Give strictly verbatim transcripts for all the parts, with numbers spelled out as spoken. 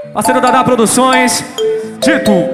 Parceiro Dadá Produções, Tito.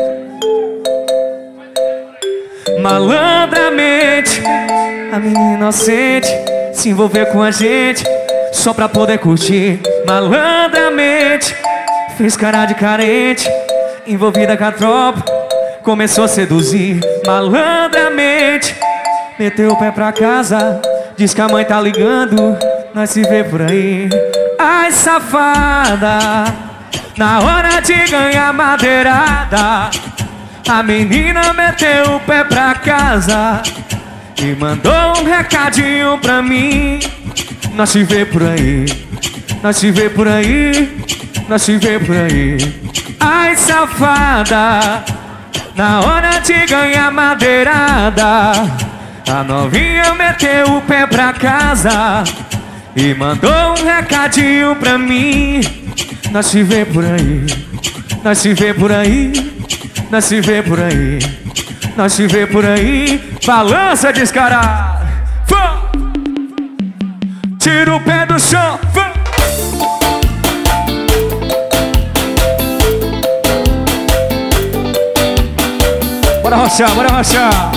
Malandramente, a menina inocente se envolver com a gente só pra poder curtir. Malandramente, fez cara de carente, envolvida com a tropa, começou a seduzir. Malandramente, meteu o pé pra casa, diz que a mãe tá ligando, nós se vê por aí. Ai, safada, na hora de ganhar madeirada, a menina meteu o pé pra casa e mandou um recadinho pra mim. Nós se vê por aí, nós se vê por aí, nós se vê por aí. Ai, safada, na hora de ganhar madeirada, a novinha meteu o pé pra casa e mandou um recadinho pra mim. Nós se vê por aí, nós se vê por aí, nós se vê por aí, nós se vê por aí. Balança descarado, tira o pé do chão. Bora rochar, bora rochar.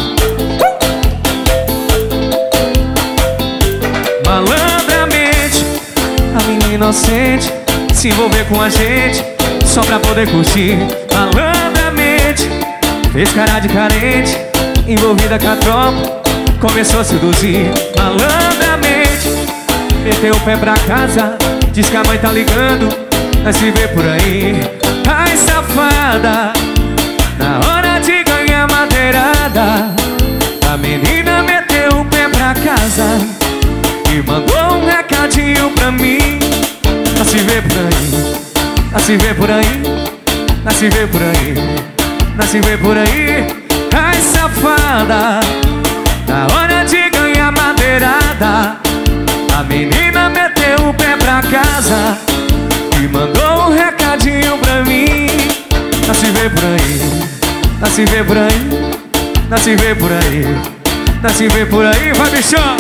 Malandramente, a menina inocente se envolver com a gente só pra poder curtir. Malandramente, fez cara de carente, envolvida com a tropa, começou a seduzir. Malandramente, meteu o pé pra casa, diz que a mãe tá ligando, nós se vê por aí. Ai, safada, na hora de ganhar madeirada, a menina meteu o pé pra casa e mandou um recadinho pra mim. Nós se vê por aí, nós se vê por aí, nós se vê por aí, nós se vê por aí. Ai, safada, na hora de ganhar madeirada, a menina meteu o pé pra casa e mandou um recadinho pra mim. Nós se vê por aí, nós se vê por aí, nós se vê por aí, nós se vê por aí. Vai, bichão!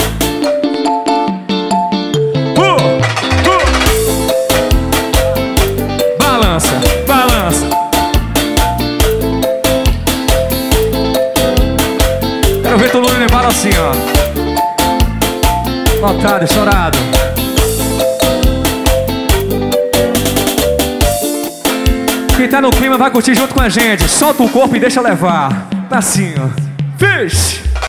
Balança. Quero ver todo mundo levar assim, ó. Lotado, estourado. Quem tá no clima vai curtir junto com a gente. Solta o corpo e deixa levar. Tá assim, ó. Fish!